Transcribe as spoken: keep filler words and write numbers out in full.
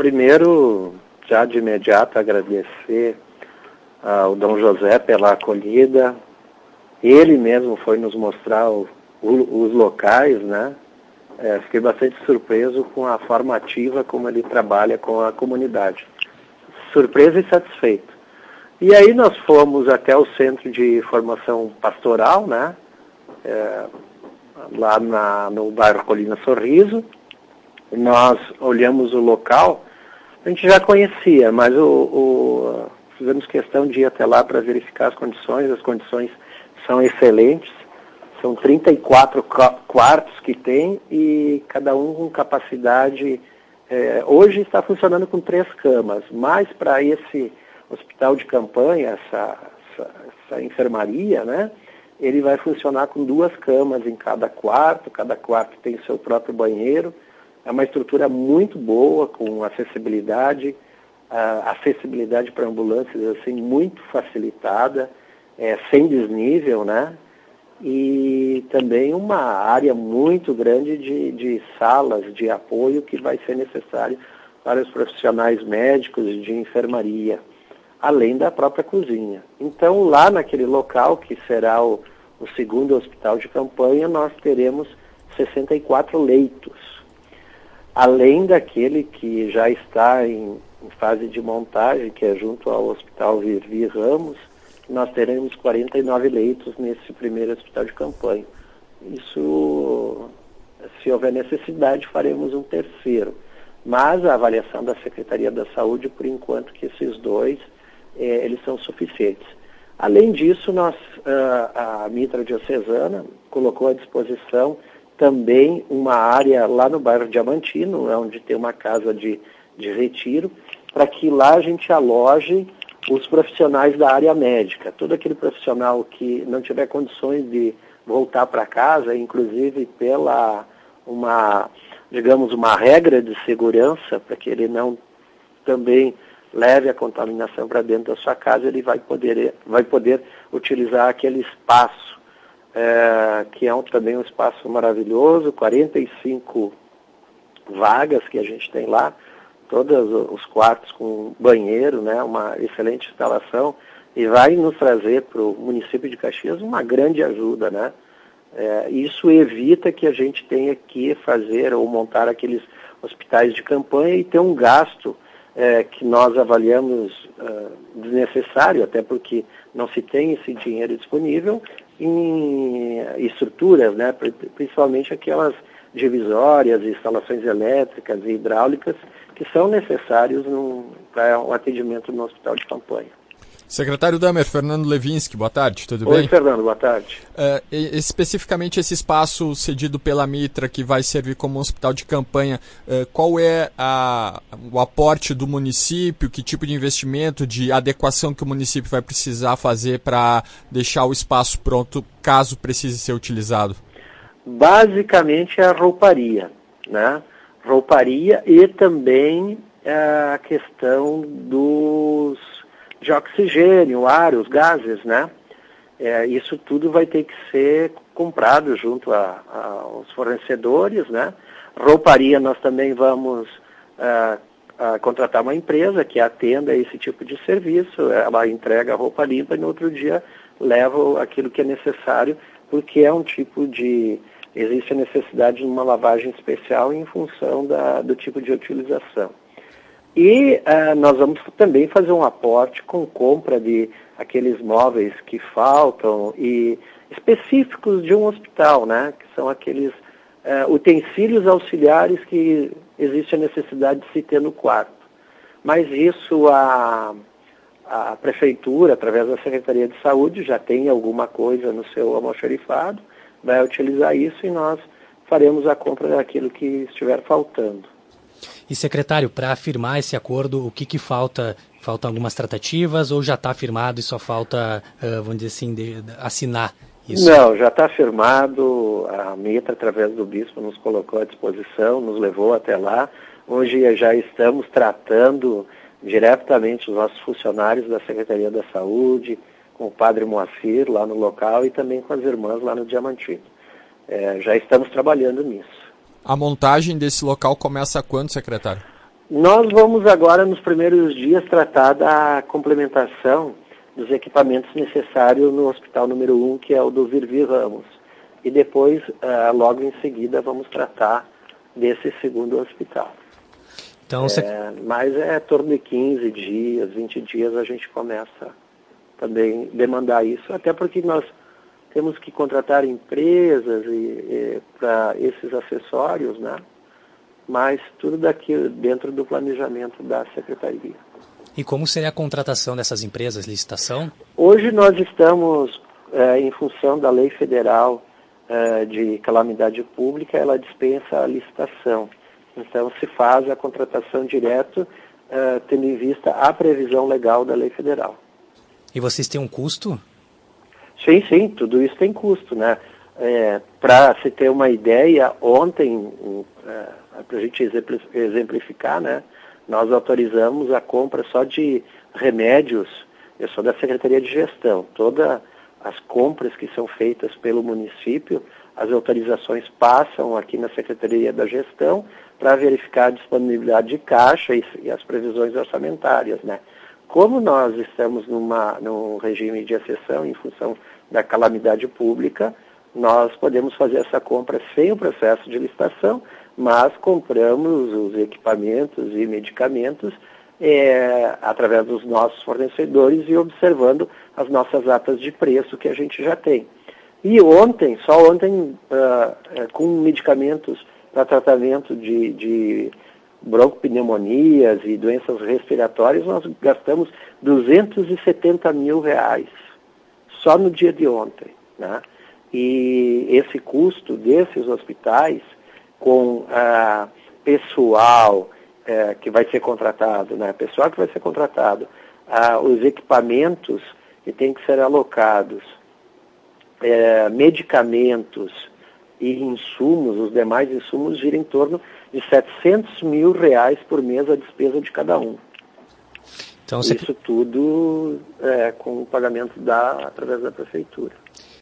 primeiro, já de imediato, agradecer ao Dom José pela acolhida. Ele mesmo foi nos mostrar o, o, os locais, né? É, fiquei bastante surpreso com a forma ativa como ele trabalha com a comunidade. Surpreso e satisfeito. E aí nós fomos até o Centro de Formação Pastoral, né? É, lá na, no bairro Colina Sorriso. Nós olhamos o local, a gente já conhecia, mas o, o, fizemos questão de ir até lá para verificar as condições. As condições são excelentes. São trinta e quatro quartos que tem e cada um com capacidade. É, hoje está funcionando com três camas, mas para esse hospital de campanha, essa, essa, essa enfermaria, né, ele vai funcionar com duas camas em cada quarto, cada quarto tem seu próprio banheiro. É uma estrutura muito boa, com acessibilidade, a acessibilidade para ambulâncias assim, muito facilitada, é, sem desnível, né? E também uma área muito grande de, de salas de apoio que vai ser necessário para os profissionais médicos de enfermaria, além da própria cozinha. Então, lá naquele local, que será o, o segundo hospital de campanha, nós teremos sessenta e quatro leitos, além daquele que já está em, em fase de montagem, que é junto ao Hospital Vivi Ramos. Nós teremos quarenta e nove leitos nesse primeiro hospital de campanha. Isso, se houver necessidade, faremos um terceiro. Mas a avaliação da Secretaria da Saúde, por enquanto, que esses dois, eh, eles são suficientes. Além disso, nós, a, a Mitra Diocesana colocou à disposição também uma área lá no bairro Diamantino, onde tem uma casa de, de retiro, para que lá a gente aloje os profissionais da área médica. Todo aquele profissional que não tiver condições de voltar para casa, inclusive pela uma, digamos, uma regra de segurança, para que ele não também leve a contaminação para dentro da sua casa, ele vai poder, vai poder utilizar aquele espaço, é, que é um, também um espaço maravilhoso, quarenta e cinco vagas que a gente tem lá, todos os quartos com banheiro, né, uma excelente instalação, e vai nos trazer para o município de Caxias uma grande ajuda, né? É, isso evita que a gente tenha que fazer ou montar aqueles hospitais de campanha e ter um gasto é, que nós avaliamos uh, desnecessário, até porque não se tem esse dinheiro disponível em estruturas, né, principalmente aquelas divisórias, instalações elétricas e hidráulicas que são necessários para um atendimento no hospital de campanha. Secretário Damer, Fernando Levinsky, boa tarde, tudo Oi, bem? Oi, Fernando, boa tarde. Uh, especificamente esse espaço cedido pela Mitra, que vai servir como um hospital de campanha, uh, qual é a, o aporte do município, que tipo de investimento, de adequação que o município vai precisar fazer para deixar o espaço pronto, caso precise ser utilizado? Basicamente é a rouparia, né? Rouparia e também a questão dos de oxigênio, ar, os gases, né? É, isso tudo vai ter que ser comprado junto a, a, aos fornecedores, né? Rouparia, nós também vamos a, a contratar uma empresa que atenda esse tipo de serviço. Ela entrega a roupa limpa e no outro dia leva aquilo que é necessário, porque é um tipo de... Existe a necessidade de uma lavagem especial em função da, do tipo de utilização. E uh, nós vamos também fazer um aporte com compra de aqueles móveis que faltam e específicos de um hospital, né? Que são aqueles uh, utensílios auxiliares que existe a necessidade de se ter no quarto. Mas isso a, a Prefeitura, através da Secretaria de Saúde, já tem alguma coisa no seu almoxarifado, vai utilizar isso e nós faremos a compra daquilo que estiver faltando. E, secretário, para firmar esse acordo, o que, que falta? Faltam algumas tratativas ou já está firmado e só falta, uh, vamos dizer assim, de, de assinar isso? Não, já está firmado. A Mitra, através do bispo, nos colocou à disposição, nos levou até lá. Hoje já estamos tratando diretamente os nossos funcionários da Secretaria da Saúde, com o padre Moacir lá no local e também com as irmãs lá no Diamantino. É, já estamos trabalhando nisso. A montagem desse local começa quando, secretário? Nós vamos agora, nos primeiros dias, tratar da complementação dos equipamentos necessários no hospital número um, que é o do Virvi Ramos. E depois, uh, logo em seguida, vamos tratar desse segundo hospital. Então, é, você... Mas é torno de quinze dias, vinte dias, a gente começa também a demandar isso, até porque nós temos que contratar empresas e, e, para esses acessórios, né? Mas tudo daqui dentro do planejamento da Secretaria. E como seria a contratação dessas empresas, licitação? Hoje nós estamos, é, em função da Lei Federal é, de Calamidade Pública, ela dispensa a licitação. Então se faz a contratação direto, é, tendo em vista a previsão legal da Lei Federal. E vocês têm um custo? Sim, sim, tudo isso tem custo, né? É, para se ter uma ideia, ontem, é, para a gente exemplificar, né, nós autorizamos a compra só de remédios, eu sou da Secretaria de Gestão, todas as compras que são feitas pelo município, as autorizações passam aqui na Secretaria da Gestão para verificar a disponibilidade de caixa e, e as previsões orçamentárias, né? Como nós estamos numa, num regime de exceção em função da calamidade pública, nós podemos fazer essa compra sem o processo de licitação, mas compramos os equipamentos e medicamentos é, através dos nossos fornecedores e observando as nossas atas de preço que a gente já tem. E ontem, só ontem, uh, com medicamentos para tratamento de, de broncopneumonias e doenças respiratórias, nós gastamos duzentos e setenta mil reais, só no dia de ontem, né? E esse custo desses hospitais, com ah, pessoal eh, que vai ser contratado, né? Pessoal que vai ser contratado, ah, os equipamentos que têm que ser alocados, eh, medicamentos e insumos, os demais insumos, gira em torno de setecentos mil reais por mês a despesa de cada um. Então, você... Isso tudo é, com o pagamento da, através da prefeitura.